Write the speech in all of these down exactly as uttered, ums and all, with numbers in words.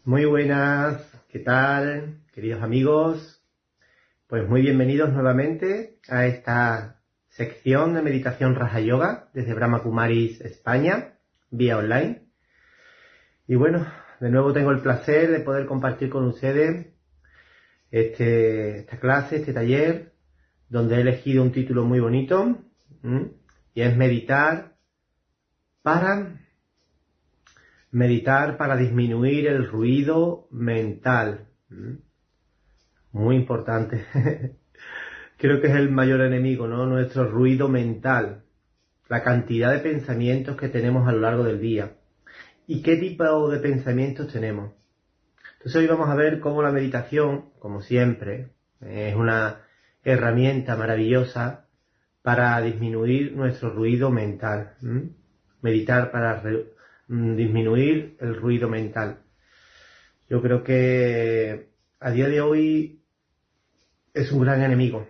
Muy buenas, ¿qué tal, queridos amigos? Pues muy bienvenidos nuevamente a esta sección de meditación Raja Yoga desde Brahma Kumaris, España, vía online. Y bueno, de nuevo tengo el placer de poder compartir con ustedes este, esta clase, este taller, donde he elegido un título muy bonito, ¿m? y es meditar para... Meditar para disminuir el ruido mental. Muy importante. Creo que es el mayor enemigo, ¿no? Nuestro ruido mental. La cantidad de pensamientos que tenemos a lo largo del día. ¿Y qué tipo de pensamientos tenemos? Entonces hoy vamos a ver cómo la meditación, como siempre, es una herramienta maravillosa para disminuir nuestro ruido mental. ¿Mm? Meditar para re- disminuir el ruido mental. Yo creo que a día de hoy es un gran enemigo.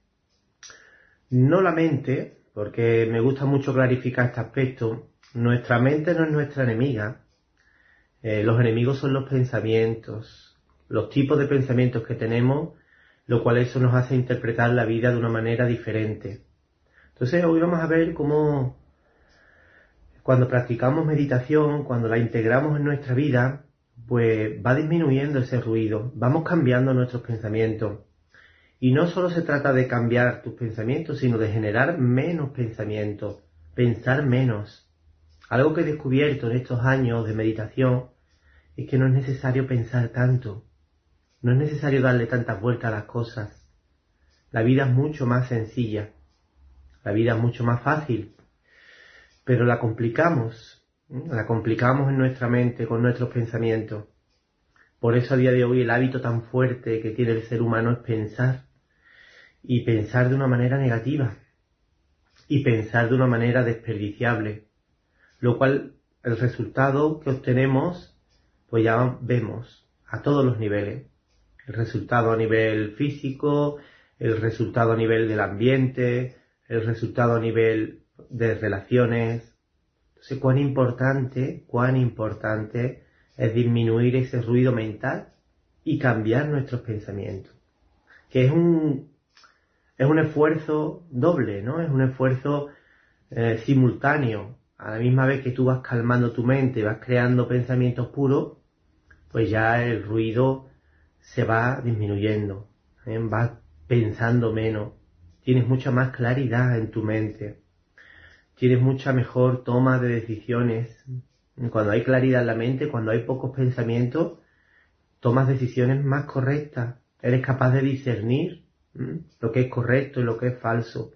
No la mente, porque me gusta mucho clarificar este aspecto. Nuestra mente no es nuestra enemiga. Eh, los enemigos son los pensamientos, los tipos de pensamientos que tenemos, lo cual eso nos hace interpretar la vida de una manera diferente. Entonces hoy vamos a ver cómo cuando practicamos meditación, cuando la integramos en nuestra vida, pues va disminuyendo ese ruido, vamos cambiando nuestros pensamientos. Y no solo se trata de cambiar tus pensamientos, sino de generar menos pensamientos, pensar menos. Algo que he descubierto en estos años de meditación es que no es necesario pensar tanto, no es necesario darle tantas vueltas a las cosas. La vida es mucho más sencilla, la vida es mucho más fácil, pero la complicamos, ¿eh? la complicamos en nuestra mente con nuestros pensamientos. Por eso a día de hoy el hábito tan fuerte que tiene el ser humano es pensar, y pensar de una manera negativa, y pensar de una manera desperdiciable, lo cual el resultado que obtenemos, pues ya vemos a todos los niveles. El resultado a nivel físico, el resultado a nivel del ambiente, el resultado a nivel de relaciones. Entonces, cuán importante, cuán importante es disminuir ese ruido mental y cambiar nuestros pensamientos. Que es un, es un esfuerzo doble, ¿no? Es un esfuerzo eh, simultáneo. A la misma vez que tú vas calmando tu mente, vas creando pensamientos puros, pues ya el ruido se va disminuyendo, ¿eh? Vas pensando menos, tienes mucha más claridad en tu mente, tienes mucha mejor toma de decisiones. Cuando hay claridad en la mente, cuando hay pocos pensamientos, tomas decisiones más correctas, eres capaz de discernir ¿m? lo que es correcto y lo que es falso,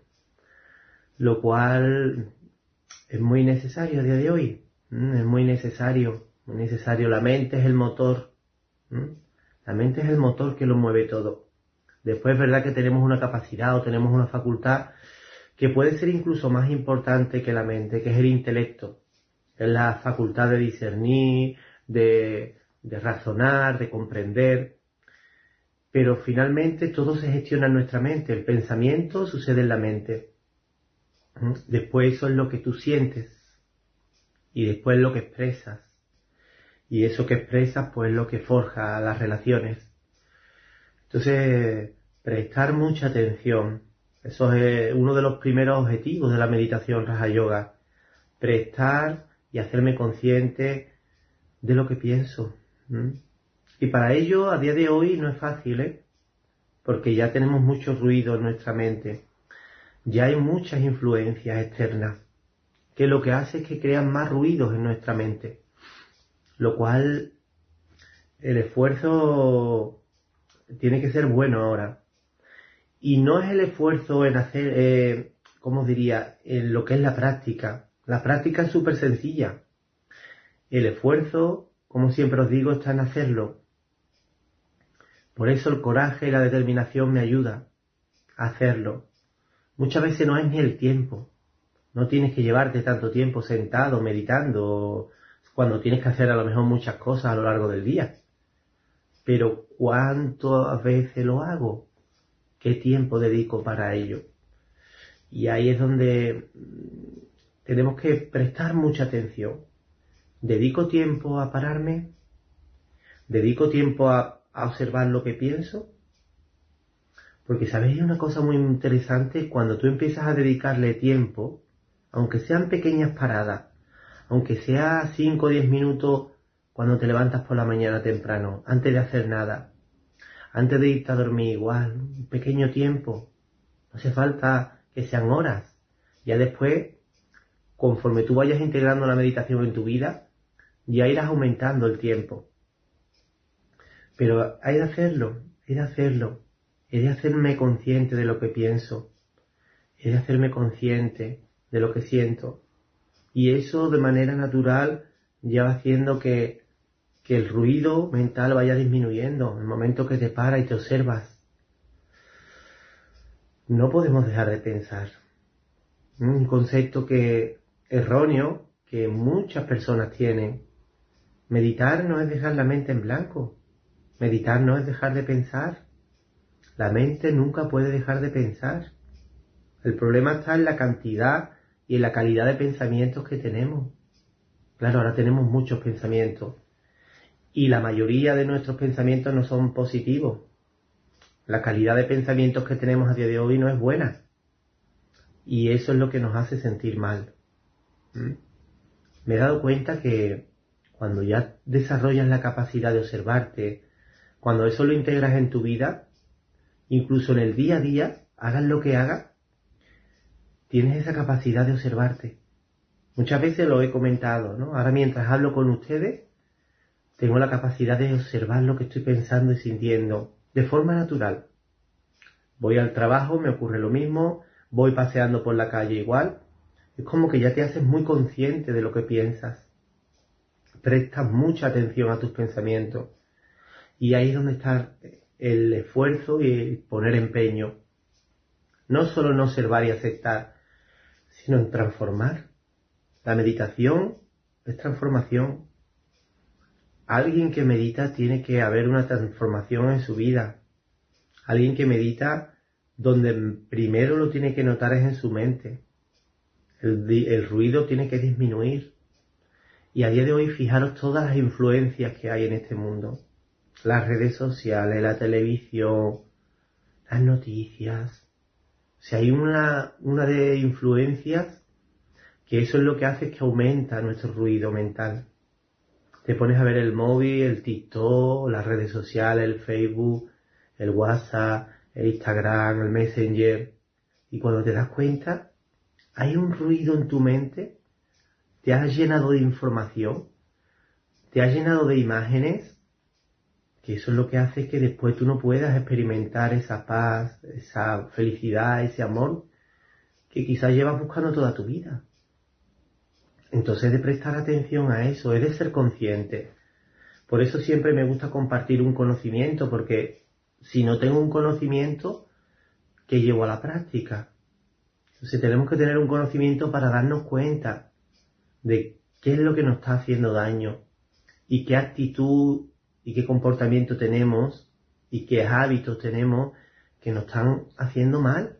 lo cual es muy necesario a día de hoy, ¿m? es muy necesario, muy necesario. La mente es el motor, ¿m? La mente es el motor que lo mueve todo. Después es verdad que tenemos una capacidad o tenemos una facultad que puede ser incluso más importante que la mente, que es el intelecto. Es la facultad de discernir, de, de razonar, de comprender. Pero finalmente todo se gestiona en nuestra mente. El pensamiento sucede en la mente. Después eso es lo que tú sientes. Y después lo que expresas. Y eso que expresas pues es lo que forja las relaciones. Entonces, prestar mucha atención. Eso es uno de los primeros objetivos de la meditación Raja Yoga. Prestar y hacerme consciente de lo que pienso. ¿Mm? Y para ello, a día de hoy, no es fácil, ¿eh? Porque ya tenemos mucho ruido en nuestra mente. Ya hay muchas influencias externas, que lo que hace es que crean más ruidos en nuestra mente. Lo cual, el esfuerzo tiene que ser bueno ahora. Y no es el esfuerzo en hacer, eh, ¿cómo diría?, en lo que es la práctica. La práctica es súper sencilla. El esfuerzo, como siempre os digo, está en hacerlo. Por eso el coraje y la determinación me ayudan a hacerlo. Muchas veces no es ni el tiempo. No tienes que llevarte tanto tiempo sentado, meditando, cuando tienes que hacer a lo mejor muchas cosas a lo largo del día. Pero ¿cuántas veces lo hago? ¿Qué tiempo dedico para ello? Y ahí es donde tenemos que prestar mucha atención. ¿Dedico tiempo a pararme? ¿Dedico tiempo a, a observar lo que pienso? Porque, ¿sabéis una cosa muy interesante? Cuando tú empiezas a dedicarle tiempo, aunque sean pequeñas paradas, aunque sea cinco o diez minutos cuando te levantas por la mañana temprano, antes de hacer nada, antes de irte a dormir igual, un pequeño tiempo, no hace falta que sean horas. Ya después, conforme tú vayas integrando la meditación en tu vida, ya irás aumentando el tiempo. Pero hay de hacerlo, hay de hacerlo. He de hacerme consciente de lo que pienso. He de hacerme consciente de lo que siento. Y eso de manera natural ya va haciendo que, que el ruido mental vaya disminuyendo. En el momento que te paras y te observas. No podemos dejar de pensar. Un concepto que erróneo que muchas personas tienen. Meditar no es dejar la mente en blanco. Meditar no es dejar de pensar. La mente nunca puede dejar de pensar. El problema está en la cantidad y en la calidad de pensamientos que tenemos. Claro, ahora tenemos muchos pensamientos. Y la mayoría de nuestros pensamientos no son positivos. La calidad de pensamientos que tenemos a día de hoy no es buena. Y eso es lo que nos hace sentir mal. ¿Mm? Me he dado cuenta que cuando ya desarrollas la capacidad de observarte, cuando eso lo integras en tu vida, incluso en el día a día, hagas lo que hagas, tienes esa capacidad de observarte. Muchas veces lo he comentado, ¿no? Ahora mientras hablo con ustedes, tengo la capacidad de observar lo que estoy pensando y sintiendo de forma natural. Voy al trabajo, me ocurre lo mismo, voy paseando por la calle igual. Es como que ya te haces muy consciente de lo que piensas. Prestas mucha atención a tus pensamientos. Y ahí es donde está el esfuerzo y el poner empeño. No solo en observar y aceptar, sino en transformar. La meditación es transformación. Alguien que medita tiene que haber una transformación en su vida. Alguien que medita donde primero lo tiene que notar es en su mente. El, el ruido tiene que disminuir. Y a día de hoy fijaros todas las influencias que hay en este mundo. Las redes sociales, la televisión, las noticias. O sea, hay una, una de influencias que eso es lo que hace que aumenta nuestro ruido mental. Te pones a ver el móvil, el TikTok, las redes sociales, el Facebook, el WhatsApp, el Instagram, el Messenger. Y cuando te das cuenta, hay un ruido en tu mente, te has llenado de información, te has llenado de imágenes, que eso es lo que hace que después tú no puedas experimentar esa paz, esa felicidad, ese amor que quizás llevas buscando toda tu vida. Entonces he de prestar atención a eso, he de ser consciente. Por eso siempre me gusta compartir un conocimiento, porque si no tengo un conocimiento, ¿qué llevo a la práctica? Entonces tenemos que tener un conocimiento para darnos cuenta de qué es lo que nos está haciendo daño y qué actitud y qué comportamiento tenemos y qué hábitos tenemos que nos están haciendo mal.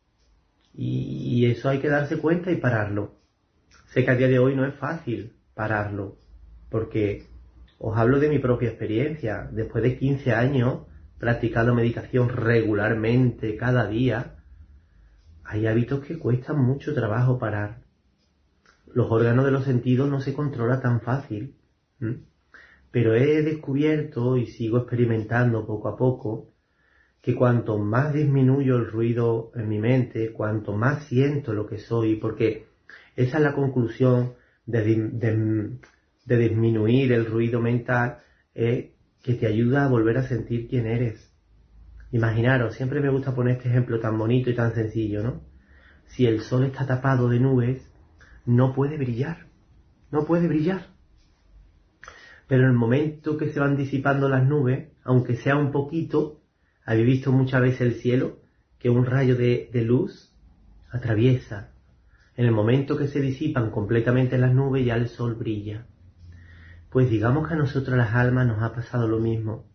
Y, y eso hay que darse cuenta y pararlo. Sé que a día de hoy no es fácil pararlo, porque os hablo de mi propia experiencia. Después de quince años practicando meditación regularmente, cada día, hay hábitos que cuestan mucho trabajo parar. Los órganos de los sentidos no se controlan tan fácil. ¿Mm? Pero he descubierto y sigo experimentando poco a poco que cuanto más disminuyo el ruido en mi mente, cuanto más siento lo que soy, porque esa es la conclusión de, de, de disminuir el ruido mental, es que te ayuda a volver a sentir quién eres. Imaginaros, siempre me gusta poner este ejemplo tan bonito y tan sencillo, ¿no? Si el sol está tapado de nubes, no puede brillar, no puede brillar. Pero en el momento que se van disipando las nubes, aunque sea un poquito, habéis visto muchas veces el cielo, que un rayo de, de luz atraviesa. En el momento que se disipan completamente las nubes, ya el sol brilla. Pues digamos que a nosotros las almas nos ha pasado lo mismo.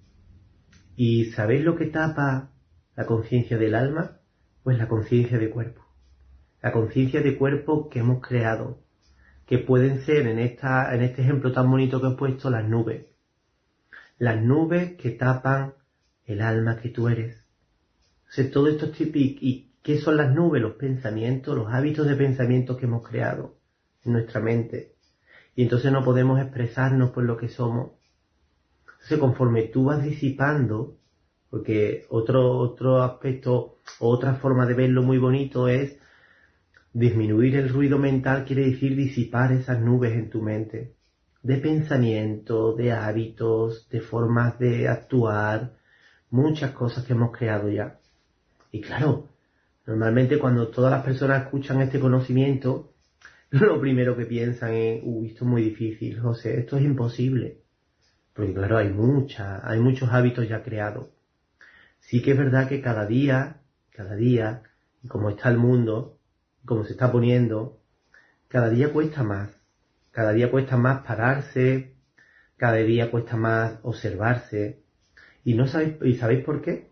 ¿Y sabéis lo que tapa la conciencia del alma? Pues la conciencia de cuerpo. La conciencia de cuerpo que hemos creado, que pueden ser en, esta, en este ejemplo tan bonito que he puesto las nubes. las nubes que tapan el alma que tú eres. O sea, todo esto es típico. ¿Y qué son las nubes? Los pensamientos, los hábitos de pensamiento que hemos creado en nuestra mente. Y entonces no podemos expresarnos por lo que somos. Entonces, conforme tú vas disipando, porque otro, otro aspecto o otra forma de verlo muy bonito es disminuir el ruido mental, quiere decir disipar esas nubes en tu mente, de pensamiento, de hábitos, de formas de actuar, muchas cosas que hemos creado ya. Y claro, normalmente cuando todas las personas escuchan este conocimiento, lo primero que piensan es, uy, esto es muy difícil, José, esto es imposible. Porque claro, hay muchas, hay muchos hábitos ya creados. Sí que es verdad que cada día, cada día, como está el mundo, como se está poniendo, cada día cuesta más. Cada día cuesta más pararse, cada día cuesta más observarse. ¿Y no sabéis, y sabéis por qué?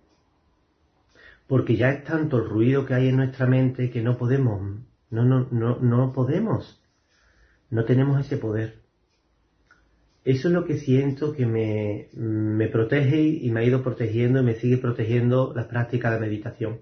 Porque ya es tanto el ruido que hay en nuestra mente que no podemos, no, no, no, no podemos, no tenemos ese poder. Eso es lo que siento que me, me protege y me ha ido protegiendo y me sigue protegiendo la práctica de meditación.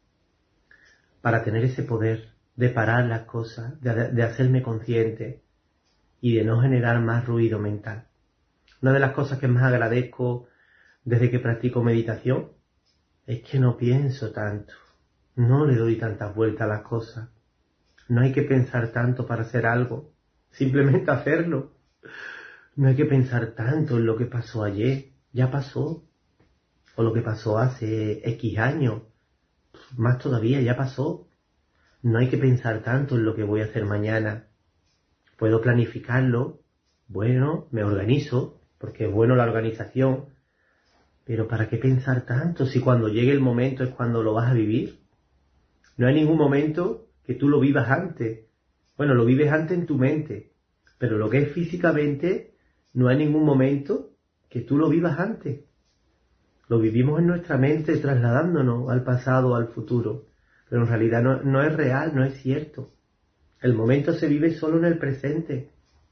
Para tener ese poder de parar las cosas, de, de hacerme consciente y de no generar más ruido mental. Una de las cosas que más agradezco desde que practico meditación es que no pienso tanto, no le doy tantas vueltas a las cosas. No hay que pensar tanto para hacer algo, simplemente hacerlo. No hay que pensar tanto en lo que pasó ayer, ya pasó. O lo que pasó hace X años, más todavía, ya pasó. No hay que pensar tanto en lo que voy a hacer mañana. Puedo planificarlo, bueno, me organizo, porque es bueno la organización. Pero ¿para qué pensar tanto si cuando llegue el momento es cuando lo vas a vivir? No hay ningún momento que tú lo vivas antes. Bueno, lo vives antes en tu mente, pero lo que es físicamente, no hay ningún momento que tú lo vivas antes. Lo vivimos en nuestra mente trasladándonos al pasado o al futuro. Pero en realidad no, no es real, no es cierto. El momento se vive solo en el presente.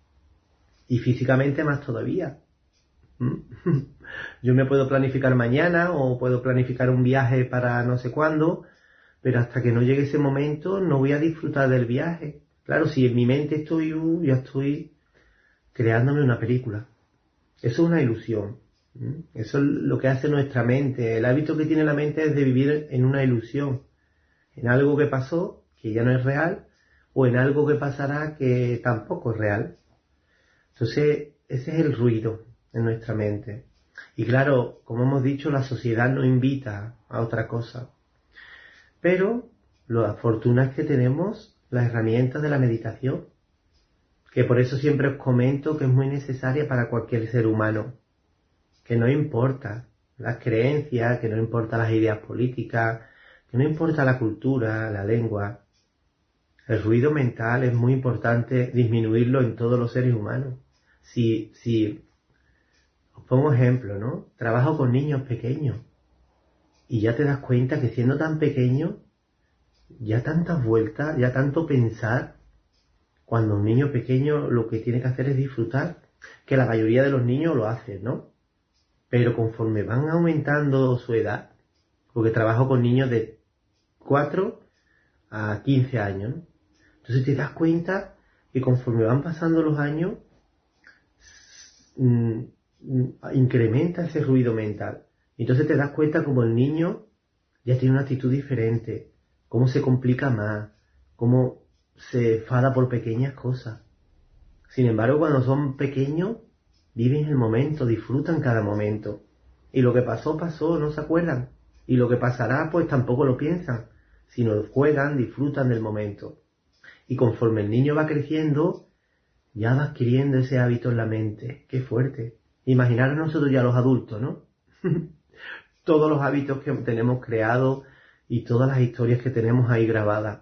Y físicamente más todavía. Yo me puedo planificar mañana o puedo planificar un viaje para no sé cuándo, pero hasta que no llegue ese momento no voy a disfrutar del viaje. Claro, si en mi mente estoy, uh, ya estoy creándome una película. Eso es una ilusión. Eso es lo que hace nuestra mente. El hábito que tiene la mente es de vivir en una ilusión. En algo que pasó, que ya no es real, o en algo que pasará que tampoco es real. Entonces, ese es el ruido en nuestra mente. Y claro, como hemos dicho, la sociedad nos invita a otra cosa. Pero la fortuna es que tenemos las herramientas de la meditación, que por eso siempre os comento que es muy necesaria para cualquier ser humano. Que no importa las creencias, que no importa las ideas políticas, que no importa la cultura, la lengua. El ruido mental es muy importante disminuirlo en todos los seres humanos. Si, si, os pongo ejemplo, ¿no? Trabajo con niños pequeños y ya te das cuenta que siendo tan pequeño, ya tantas vueltas, ya tanto pensar, cuando un niño pequeño lo que tiene que hacer es disfrutar, que la mayoría de los niños lo hacen, ¿no? Pero conforme van aumentando su edad, porque trabajo con niños de cuatro a quince años, ¿no? Entonces te das cuenta que conforme van pasando los años, mmm, incrementa ese ruido mental. Entonces te das cuenta como el niño ya tiene una actitud diferente, cómo se complica más, cómo se enfada por pequeñas cosas. Sin embargo, cuando son pequeños, viven el momento, disfrutan cada momento. Y lo que pasó, pasó, no se acuerdan. Y lo que pasará, pues tampoco lo piensan, sino juegan, disfrutan del momento. Y conforme el niño va creciendo, ya va adquiriendo ese hábito en la mente. ¡Qué fuerte! Imaginar a nosotros ya los adultos, ¿no? Todos los hábitos que tenemos creados y todas las historias que tenemos ahí grabadas.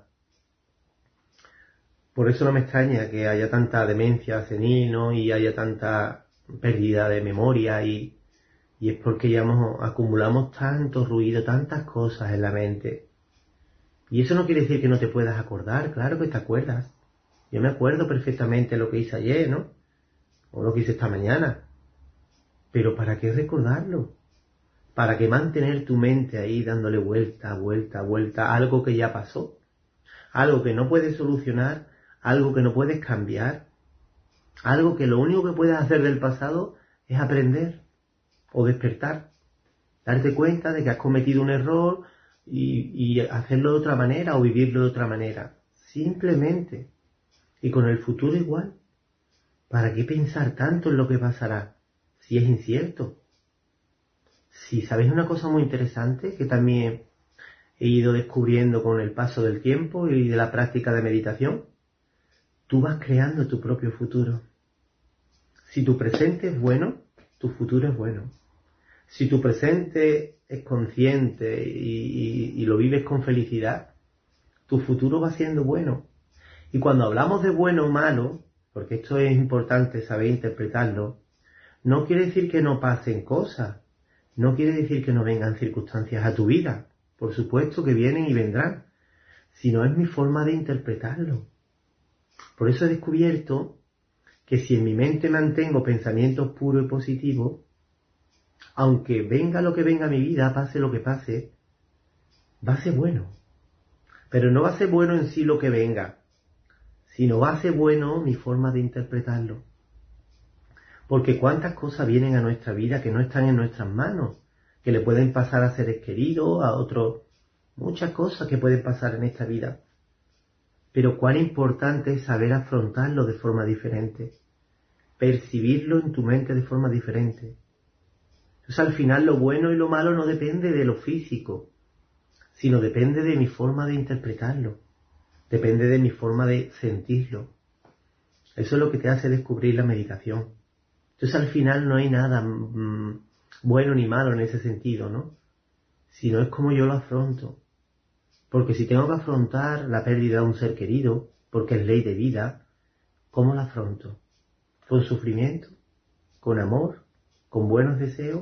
Por eso no me extraña que haya tanta demencia senil, ¿no? Y haya tanta pérdida de memoria y, y es porque ya hemos, acumulamos tanto ruido, tantas cosas en la mente. Y eso no quiere decir que no te puedas acordar, claro que te acuerdas. Yo me acuerdo perfectamente lo que hice ayer, ¿no? O lo que hice esta mañana. Pero ¿para qué recordarlo? ¿Para qué mantener tu mente ahí dándole vuelta, vuelta, vuelta a algo que ya pasó? Algo que no puedes solucionar, algo que no puedes cambiar, algo que lo único que puedes hacer del pasado es aprender o despertar, darte cuenta de que has cometido un error y, y hacerlo de otra manera o vivirlo de otra manera. Simplemente. Y con el futuro igual. ¿Para qué pensar tanto en lo que pasará si es incierto? Si sabéis una cosa muy interesante que también he ido descubriendo con el paso del tiempo y de la práctica de meditación, tú vas creando tu propio futuro. Si tu presente es bueno, tu futuro es bueno. Si tu presente es consciente y, y, y lo vives con felicidad, tu futuro va siendo bueno. Y cuando hablamos de bueno o malo, porque esto es importante saber interpretarlo, no quiere decir que no pasen cosas, no quiere decir que no vengan circunstancias a tu vida, por supuesto que vienen y vendrán, sino es mi forma de interpretarlo. Por eso he descubierto que si en mi mente mantengo pensamientos puros y positivos, aunque venga lo que venga a mi vida, pase lo que pase, va a ser bueno. Pero no va a ser bueno en sí lo que venga, sino va a ser bueno mi forma de interpretarlo. Porque cuántas cosas vienen a nuestra vida que no están en nuestras manos, que le pueden pasar a seres queridos, a otros, muchas cosas que pueden pasar en esta vida. Pero cuán importante es saber afrontarlo de forma diferente, percibirlo en tu mente de forma diferente. Entonces al final lo bueno y lo malo no depende de lo físico, sino depende de mi forma de interpretarlo, depende de mi forma de sentirlo. Eso es lo que te hace descubrir la meditación. Entonces al final no hay nada mmm, bueno ni malo en ese sentido, ¿no? Sino es como yo lo afronto. Porque si tengo que afrontar la pérdida de un ser querido, porque es ley de vida, ¿cómo la afronto? ¿Con sufrimiento? ¿Con amor? ¿Con buenos deseos?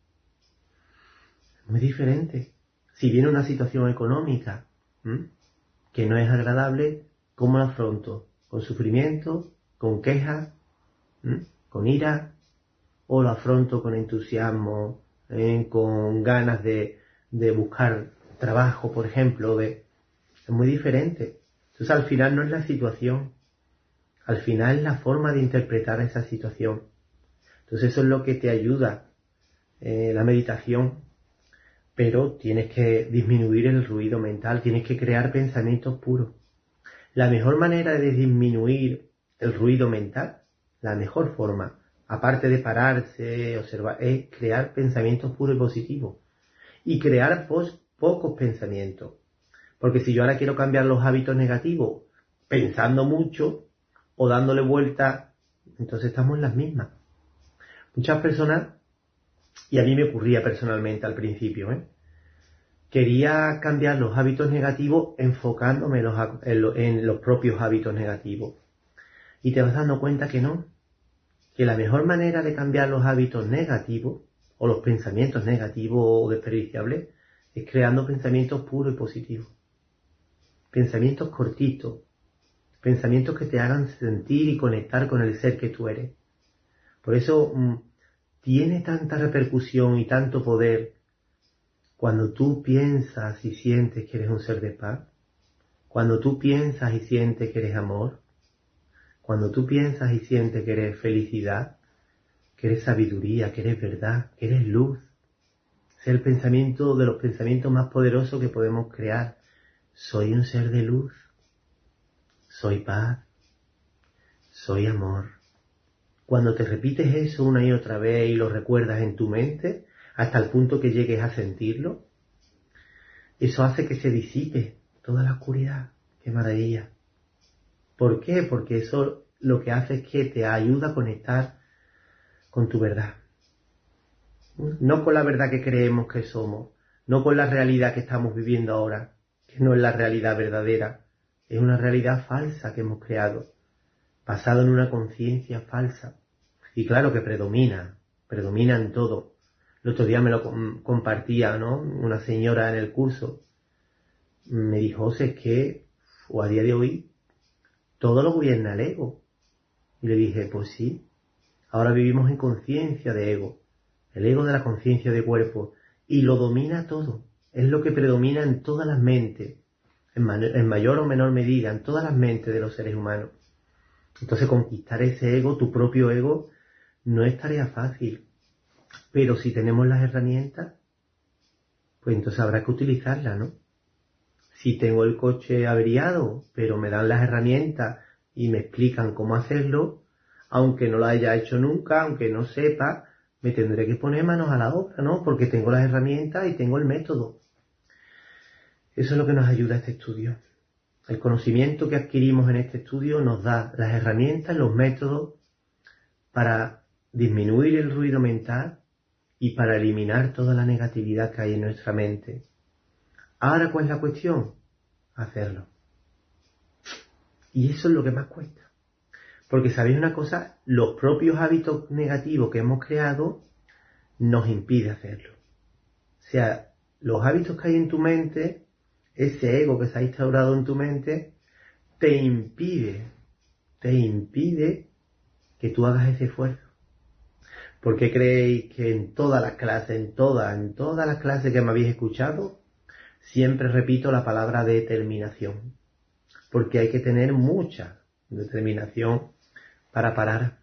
Muy diferente. Si viene una situación económica ¿m? que no es agradable, ¿cómo la afronto? ¿Con sufrimiento? ¿Con quejas? ¿m? ¿Con ira? ¿O lo afronto con entusiasmo? ¿eh? ¿Con ganas de, de buscar trabajo, por ejemplo? De... Es muy diferente. Entonces al final no es la situación. Al final es la forma de interpretar esa situación. Entonces eso es lo que te ayuda eh, la meditación. Pero tienes que disminuir el ruido mental, tienes que crear pensamientos puros. La mejor manera de disminuir el ruido mental, la mejor forma, aparte de pararse, observar, es crear pensamientos puros y positivos. Y crear pos, pocos pensamientos. Porque si yo ahora quiero cambiar los hábitos negativos pensando mucho o dándole vuelta, entonces estamos en las mismas. Muchas personas, y a mí me ocurría personalmente al principio, ¿eh? Quería cambiar los hábitos negativos enfocándome en los, en, los, en los propios hábitos negativos. Y te vas dando cuenta que no, que la mejor manera de cambiar los hábitos negativos o los pensamientos negativos o desperdiciables es creando pensamientos puros y positivos. Pensamientos cortitos, pensamientos que te hagan sentir y conectar con el ser que tú eres. Por eso mmm, tiene tanta repercusión y tanto poder cuando tú piensas y sientes que eres un ser de paz, cuando tú piensas y sientes que eres amor, cuando tú piensas y sientes que eres felicidad, que eres sabiduría, que eres verdad, que eres luz. Es el pensamiento de los pensamientos más poderosos que podemos crear. Soy un ser de luz, soy paz, soy amor. Cuando te repites eso una y otra vez y lo recuerdas en tu mente, hasta el punto que llegues a sentirlo, eso hace que se disipe toda la oscuridad. ¡Qué maravilla! ¿Por qué? Porque eso lo que hace es que te ayuda a conectar con tu verdad. No con la verdad que creemos que somos, no con la realidad que estamos viviendo ahora, que no es la realidad verdadera, es una realidad falsa que hemos creado, basado en una conciencia falsa. Y claro que predomina, predomina en todo. El otro día me lo compartía, ¿no? Una señora en el curso me dijo, o sea, es que o a día de hoy todo lo gobierna el ego. Y le dije, pues sí, ahora vivimos en conciencia de ego. el ego de la conciencia de cuerpo, y lo domina todo. Es lo que predomina en todas las mentes, en, ma en mayor o menor medida, en todas las mentes de los seres humanos. Entonces conquistar ese ego, tu propio ego, no es tarea fácil. Pero si tenemos las herramientas, pues entonces habrá que utilizarlas, ¿no? Si tengo el coche averiado, pero me dan las herramientas y me explican cómo hacerlo, aunque no lo haya hecho nunca, aunque no sepa, me tendré que poner manos a la obra, ¿no? Porque tengo las herramientas y tengo el método. Eso es lo que nos ayuda a este estudio. El conocimiento que adquirimos en este estudio nos da las herramientas, los métodos para disminuir el ruido mental y para eliminar toda la negatividad que hay en nuestra mente. Ahora, ¿cuál es la cuestión? Hacerlo. Y eso es lo que más cuesta. Porque, ¿sabéis una cosa? Los propios hábitos negativos que hemos creado nos impide hacerlo. O sea, los hábitos que hay en tu mente, ese ego que se ha instaurado en tu mente, te impide, te impide que tú hagas ese esfuerzo. ¿Por qué creéis que en todas las clases, en todas, en todas las clases que me habéis escuchado, siempre repito la palabra determinación? Porque hay que tener mucha determinación para parar.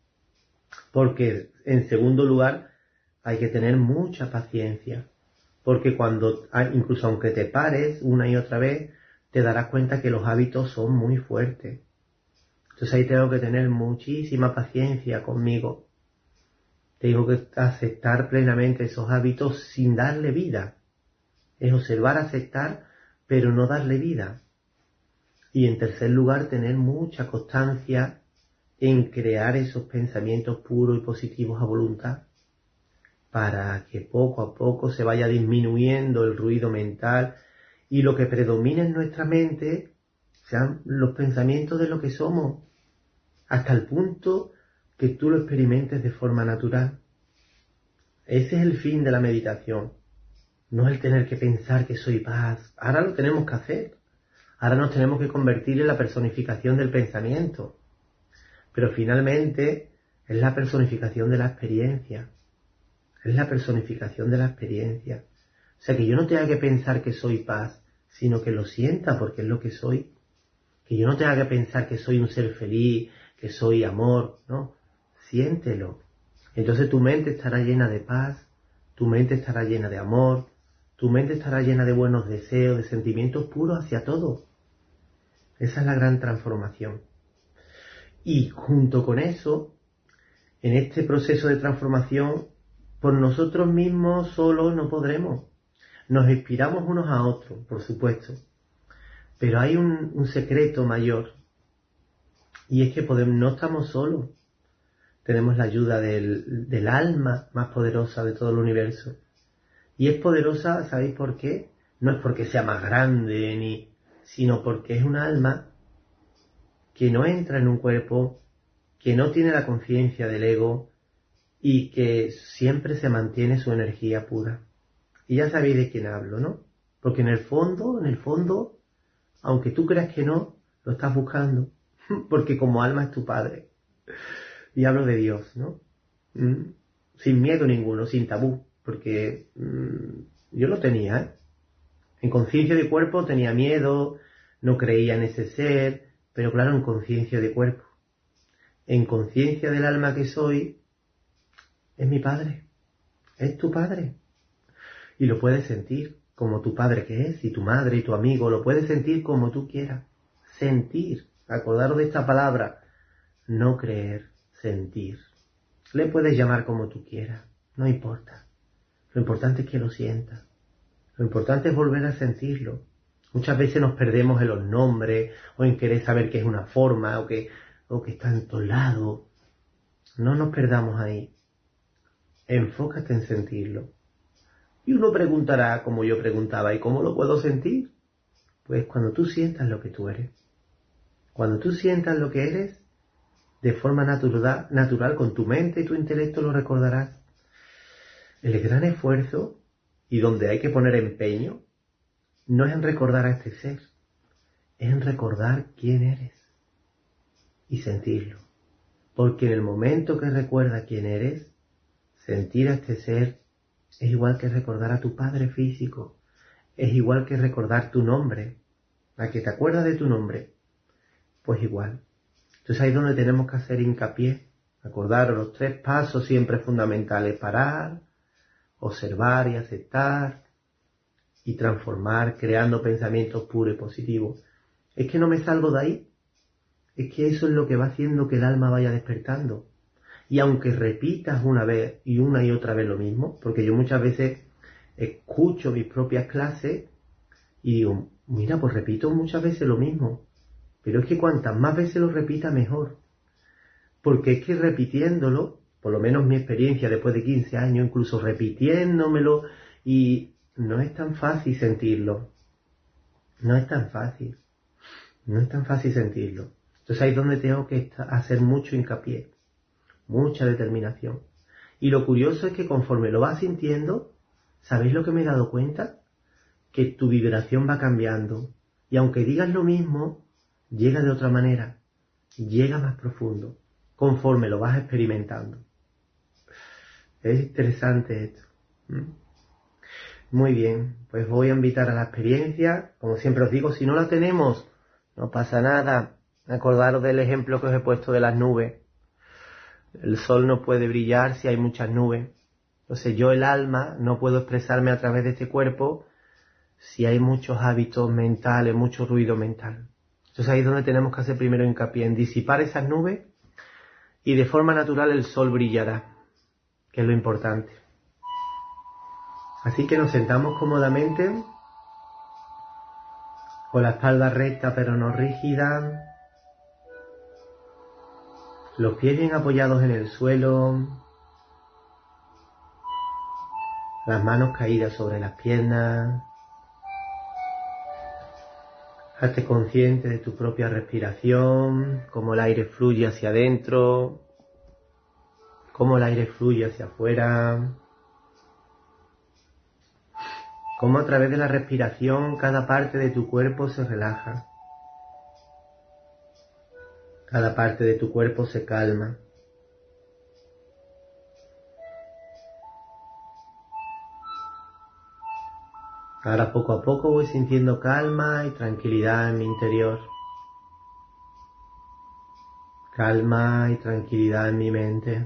Porque, en segundo lugar, hay que tener mucha paciencia. Porque cuando, incluso aunque te pares una y otra vez, te darás cuenta que los hábitos son muy fuertes. Entonces ahí tengo que tener muchísima paciencia conmigo. Tengo que aceptar plenamente esos hábitos sin darle vida. Es observar, aceptar, pero no darle vida. Y en tercer lugar, tener mucha constancia en crear esos pensamientos puros y positivos a voluntad, para que poco a poco se vaya disminuyendo el ruido mental y lo que predomina en nuestra mente sean los pensamientos de lo que somos, hasta el punto que tú lo experimentes de forma natural. Ese es el fin de la meditación, no el tener que pensar que soy paz. Ahora lo tenemos que hacer, ahora nos tenemos que convertir en la personificación del pensamiento, pero finalmente es la personificación de la experiencia. Es la personificación de la experiencia. O sea, que yo no tenga que pensar que soy paz, sino que lo sienta porque es lo que soy. Que yo no tenga que pensar que soy un ser feliz, que soy amor, no. Siéntelo. Entonces tu mente estará llena de paz, tu mente estará llena de amor, tu mente estará llena de buenos deseos, de sentimientos puros hacia todo. Esa es la gran transformación. Y junto con eso, en este proceso de transformación, por nosotros mismos solos no podremos. Nos inspiramos unos a otros, por supuesto. Pero hay un, un secreto mayor. Y es que podemos, no estamos solos. Tenemos la ayuda del, del alma más poderosa de todo el universo. Y es poderosa, ¿sabéis por qué? No es porque sea más grande, ni, sino porque es un alma que no entra en un cuerpo, que no tiene la conciencia del ego, y que siempre se mantiene su energía pura. Y ya sabéis de quién hablo, ¿no? Porque en el fondo, en el fondo, aunque tú creas que no, lo estás buscando. Porque como alma es tu Padre. Y hablo de Dios, ¿no? Mm. Sin miedo ninguno, sin tabú. Porque mm, yo lo tenía, ¿eh? En conciencia de cuerpo tenía miedo, no creía en ese ser, pero claro, en conciencia de cuerpo. En conciencia del alma que soy, es mi Padre, es tu Padre. Y lo puedes sentir como tu Padre que es, y tu madre y tu amigo, lo puedes sentir como tú quieras. Sentir, acordaros de esta palabra, no creer, sentir. Le puedes llamar como tú quieras, no importa. Lo importante es que lo sientas. Lo importante es volver a sentirlo. Muchas veces nos perdemos en los nombres, o en querer saber qué es una forma, o que, o que está en todos lados. No nos perdamos ahí. Enfócate en sentirlo. Y uno preguntará, como yo preguntaba, ¿y cómo lo puedo sentir? Pues cuando tú sientas lo que tú eres. Cuando tú sientas lo que eres, de forma natural, natural con tu mente y tu intelecto lo recordarás. El gran esfuerzo, y donde hay que poner empeño, no es en recordar a este ser, es en recordar quién eres y sentirlo. Porque en el momento que recuerdas quién eres, sentir a este ser es igual que recordar a tu padre físico, es igual que recordar tu nombre, a que te acuerdas de tu nombre, pues igual. Entonces ahí es donde tenemos que hacer hincapié, acordaros los tres pasos siempre fundamentales: parar, observar y aceptar, y transformar creando pensamientos puros y positivos. Es que no me salgo de ahí, es que eso es lo que va haciendo que el alma vaya despertando. Y aunque repitas una vez y una y otra vez lo mismo, porque yo muchas veces escucho mis propias clases y digo, mira, pues repito muchas veces lo mismo, pero es que cuantas más veces lo repita mejor, porque es que repitiéndolo, por lo menos mi experiencia después de quince años, incluso repitiéndomelo, y no es tan fácil sentirlo, no es tan fácil, no es tan fácil sentirlo. Entonces ahí es donde tengo que hacer mucho hincapié, mucha determinación. Y lo curioso es que conforme lo vas sintiendo, ¿sabéis lo que me he dado cuenta? Que tu vibración va cambiando. Y aunque digas lo mismo, llega de otra manera, llega más profundo, conforme lo vas experimentando. Es interesante esto. Muy bien, pues voy a invitar a la experiencia. Como siempre os digo, si no la tenemos, no pasa nada. Acordaros del ejemplo que os he puesto de las nubes. El sol no puede brillar si hay muchas nubes. Entonces yo, el alma, no puedo expresarme a través de este cuerpo si hay muchos hábitos mentales, mucho ruido mental. Entonces ahí es donde tenemos que hacer primero hincapié en disipar esas nubes, y de forma natural el sol brillará, que es lo importante. Así que nos sentamos cómodamente, con la espalda recta pero no rígida, los pies bien apoyados en el suelo, las manos caídas sobre las piernas. Hazte consciente de tu propia respiración, cómo el aire fluye hacia adentro, cómo el aire fluye hacia afuera, cómo a través de la respiración cada parte de tu cuerpo se relaja, cada parte de tu cuerpo se calma. Ahora poco a poco voy sintiendo calma y tranquilidad en mi interior. Calma y tranquilidad en mi mente.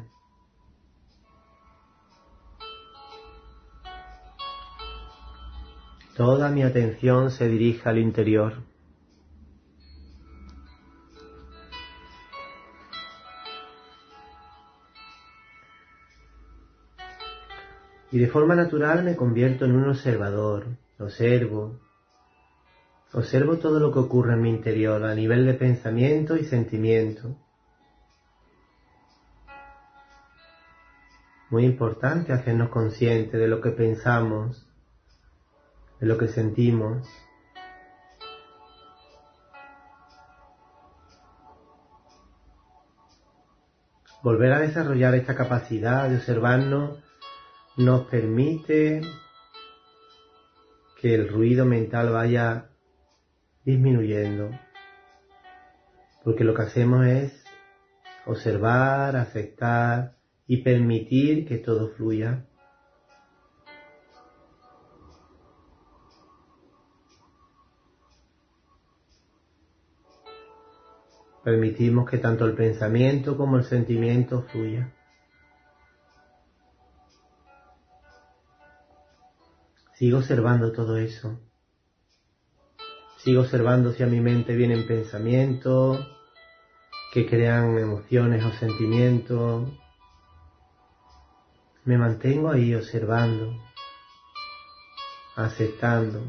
Toda mi atención se dirige al interior. Y de forma natural me convierto en un observador. Observo. Observo todo lo que ocurre en mi interior a nivel de pensamiento y sentimiento. Muy importante hacernos conscientes de lo que pensamos, de lo que sentimos. Volver a desarrollar esta capacidad de observarnos nos permite que el ruido mental vaya disminuyendo, porque lo que hacemos es observar, aceptar y permitir que todo fluya. Permitimos que tanto el pensamiento como el sentimiento fluya. Sigo observando todo eso. Sigo observando si a mi mente vienen pensamientos que crean emociones o sentimientos. Me mantengo ahí observando, aceptando.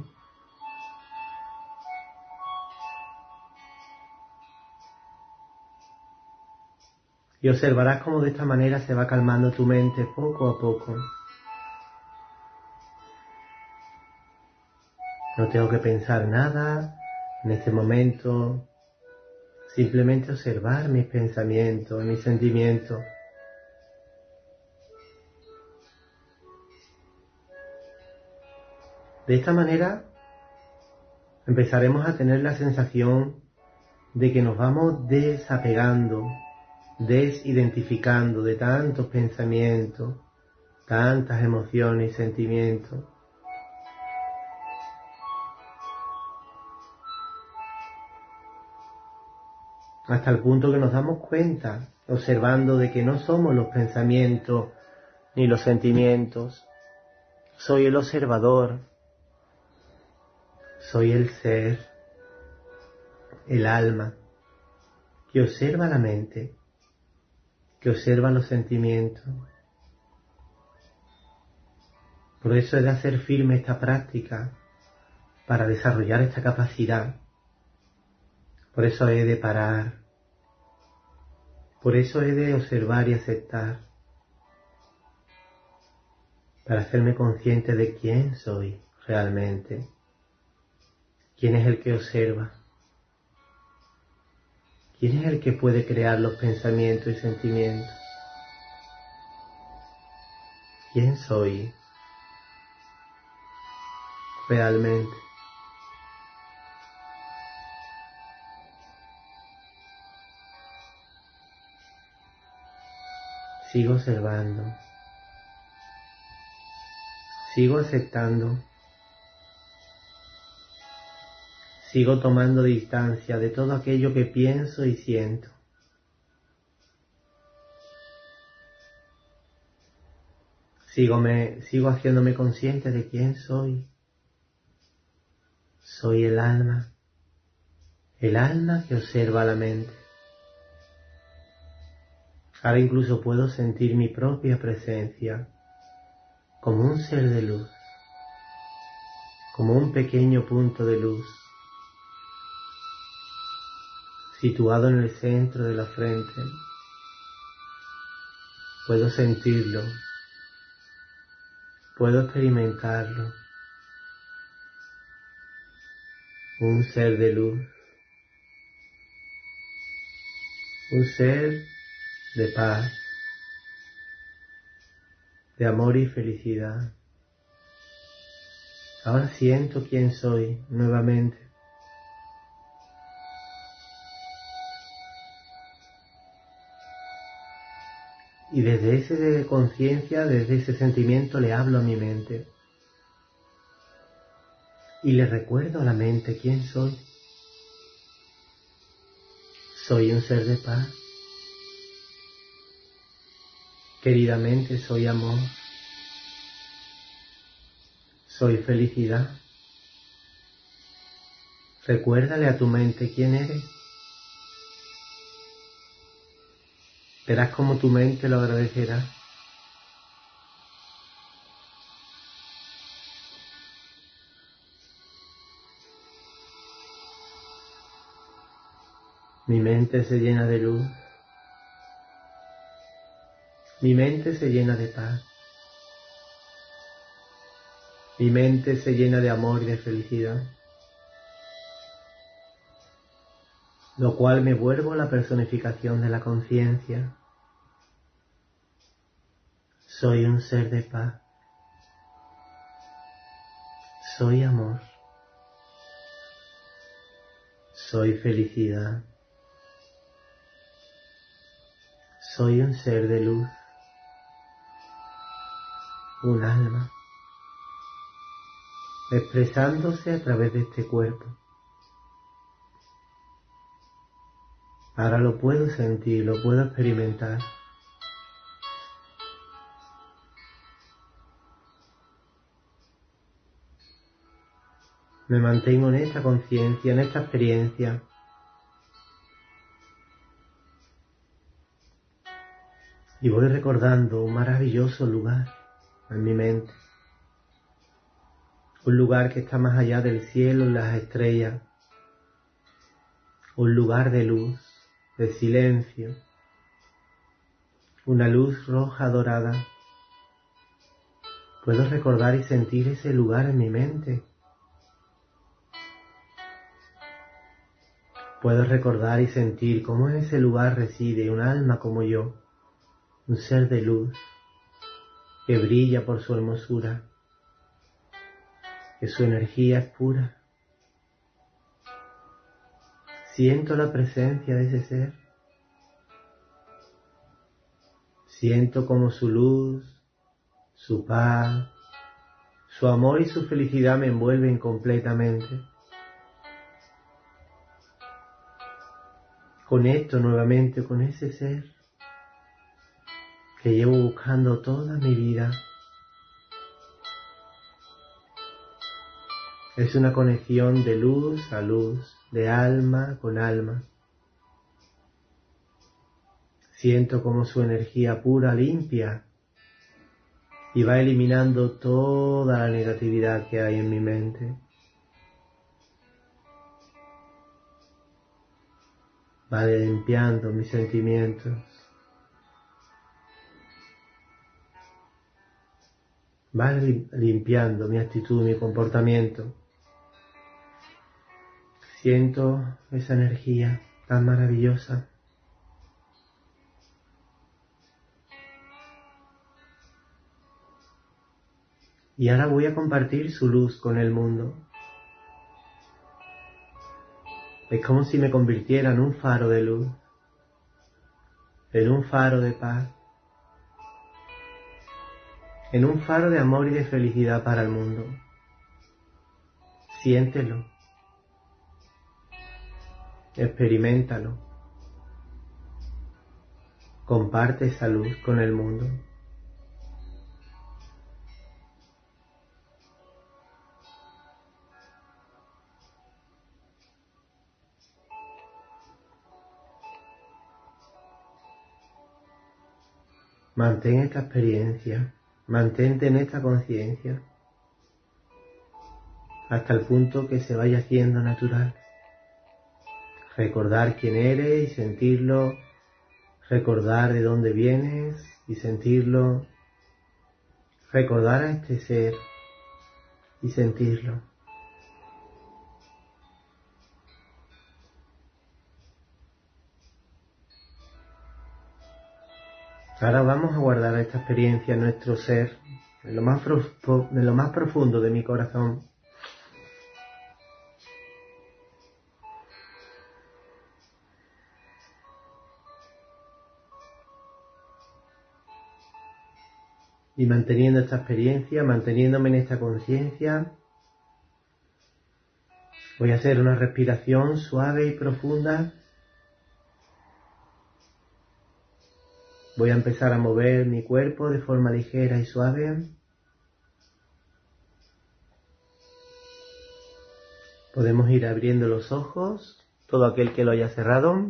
Y observarás cómo de esta manera se va calmando tu mente poco a poco. No tengo que pensar nada en este momento, simplemente observar mis pensamientos, mis sentimientos. De esta manera empezaremos a tener la sensación de que nos vamos desapegando, desidentificando de tantos pensamientos, tantas emociones y sentimientos, hasta el punto que nos damos cuenta, observando de que no somos los pensamientos ni los sentimientos. Soy el observador, soy el ser, el alma, que observa la mente, que observa los sentimientos. Por eso he de hacer firme esta práctica para desarrollar esta capacidad. Por eso he de parar. Por eso he de observar y aceptar. Para hacerme consciente de quién soy realmente. ¿Quién es el que observa? ¿Quién es el que puede crear los pensamientos y sentimientos? ¿Quién soy realmente? Sigo observando. Sigo aceptando. Sigo tomando distancia de todo aquello que pienso y siento. Sigo, me, sigo haciéndome consciente de quién soy. Soy el alma. El alma que observa la mente. Ahora incluso puedo sentir mi propia presencia como un ser de luz, como un pequeño punto de luz, situado en el centro de la frente. Puedo sentirlo, puedo experimentarlo. Un ser de luz, un ser de paz, de amor y felicidad. Ahora siento quién soy nuevamente. Y desde esa conciencia, desde ese sentimiento le hablo a mi mente. Y le recuerdo a la mente quién soy. Soy un ser de paz. Queridamente soy amor. Soy felicidad. Recuérdale a tu mente quién eres. Verás cómo tu mente lo agradecerá. Mi mente se llena de luz. Mi mente se llena de paz. Mi mente se llena de amor y de felicidad. Lo cual me vuelvo la personificación de la conciencia. Soy un ser de paz. Soy amor. Soy felicidad. Soy un ser de luz. Un alma. Expresándose a través de este cuerpo. Ahora lo puedo sentir, lo puedo experimentar. Me mantengo en esta conciencia, en esta experiencia. Y voy recordando un maravilloso lugar en mi mente. Un lugar que está más allá del cielo y las estrellas. Un lugar de luz, de silencio. Una luz roja dorada. Puedo recordar y sentir ese lugar en mi mente. Puedo recordar y sentir cómo en ese lugar reside un alma como yo, un ser de luz, que brilla por su hermosura, que su energía es pura. Siento la presencia de ese ser. Siento como su luz, su paz, su amor y su felicidad me envuelven completamente. Conecto nuevamente con ese ser que llevo buscando toda mi vida. Es una conexión de luz a luz, de alma con alma. Siento como su energía pura limpia y va eliminando toda la negatividad que hay en mi mente. Va limpiando mis sentimientos. Va limpiando mi actitud, mi comportamiento. Siento esa energía tan maravillosa. Y ahora voy a compartir su luz con el mundo. Es como si me convirtiera en un faro de luz, en un faro de paz, en un faro de amor y de felicidad para el mundo. Siéntelo, experiméntalo, comparte esa luz con el mundo. Mantén esta experiencia, mantente en esta conciencia, hasta el punto que se vaya haciendo natural. Recordar quién eres y sentirlo, recordar de dónde vienes y sentirlo, recordar a este ser y sentirlo. Ahora vamos a guardar esta experiencia en nuestro ser, en lo más, en lo más profundo de mi corazón. Y manteniendo esta experiencia, manteniéndome en esta conciencia, voy a hacer una respiración suave y profunda. Voy a empezar a mover mi cuerpo de forma ligera y suave. Podemos ir abriendo los ojos, todo aquel que lo haya cerrado.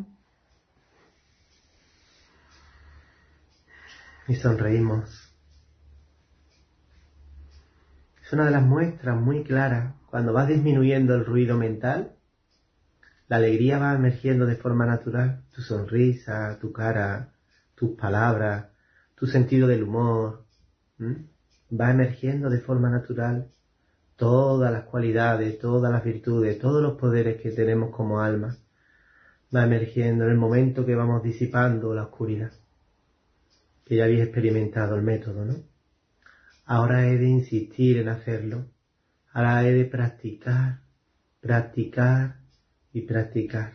Y sonreímos. Es una de las muestras muy claras. Cuando vas disminuyendo el ruido mental, la alegría va emergiendo de forma natural. Tu sonrisa, tu cara, tus palabras, tu sentido del humor, ¿m? va emergiendo de forma natural. Todas las cualidades, todas las virtudes, todos los poderes que tenemos como alma, va emergiendo en el momento que vamos disipando la oscuridad. Que ya habéis experimentado el método, ¿no? Ahora he de insistir en hacerlo. Ahora he de practicar, practicar y practicar.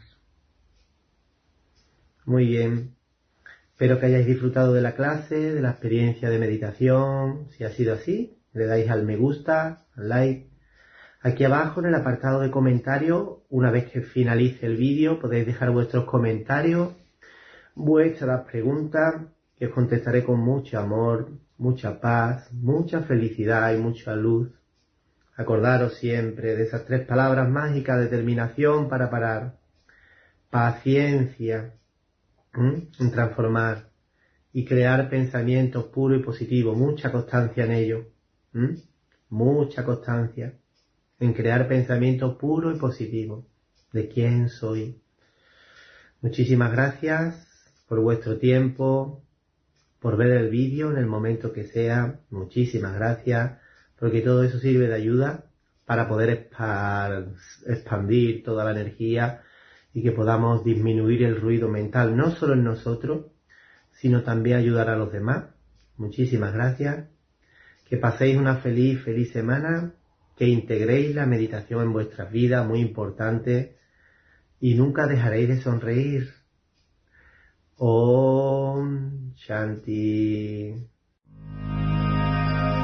Muy bien. Espero que hayáis disfrutado de la clase, de la experiencia de meditación. Si ha sido así, le dais al me gusta, al like. Aquí abajo en el apartado de comentarios, una vez que finalice el vídeo, podéis dejar vuestros comentarios, vuestras preguntas, que os contestaré con mucho amor, mucha paz, mucha felicidad y mucha luz. Acordaros siempre de esas tres palabras mágicas: determinación para parar, paciencia ¿Mm? en transformar y crear pensamientos puros y positivos. Mucha constancia en ello. ¿Mm? Mucha constancia en crear pensamientos puros y positivos de quién soy. Muchísimas gracias por vuestro tiempo, por ver el vídeo en el momento que sea. Muchísimas gracias, porque todo eso sirve de ayuda para poder expandir toda la energía y que podamos disminuir el ruido mental, no solo en nosotros, sino también ayudar a los demás. Muchísimas gracias. Que paséis una feliz, feliz semana, que integréis la meditación en vuestras vidas, muy importante, y nunca dejaréis de sonreír. Om Shanti.